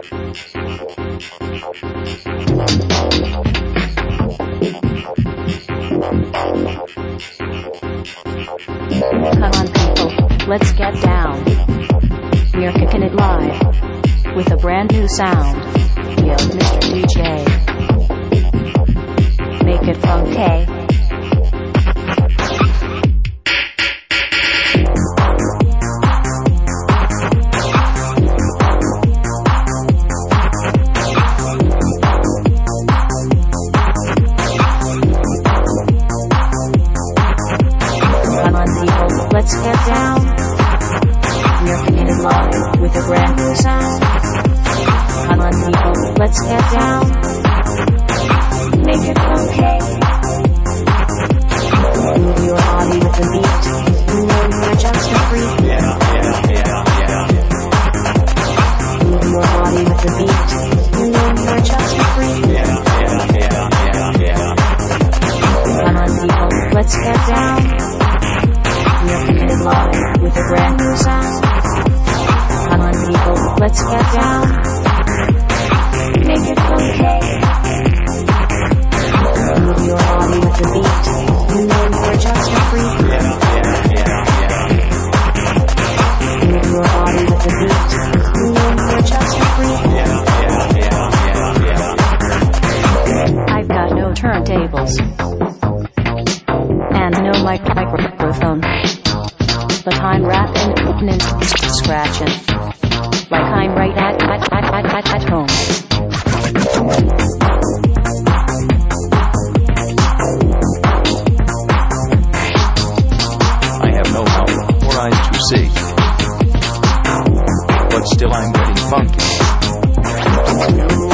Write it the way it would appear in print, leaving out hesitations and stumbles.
Come on people, let's get down. We're kicking it live with a brand new sound. Yo, Mr. DJ, make it funky. Let's get down. We're kicking it live with a brand new sound. Come on people, let's get down. Make it funky. Move your body with the beat. You know you're just a freak. Move your body with the beat. You know you're just a freak. Come on people, let's get down. We're kicking it live with a brand new sound. Come on people, let's get down. Make it funky. Move your body with the beat. You know you're just a freak. Move your body with the beat. You know you're just a freak. I've got no turntables and no microphone, but I'm rapping and scratching like I'm right at home. I have no mouth or eyes to see, but still I'm getting funky.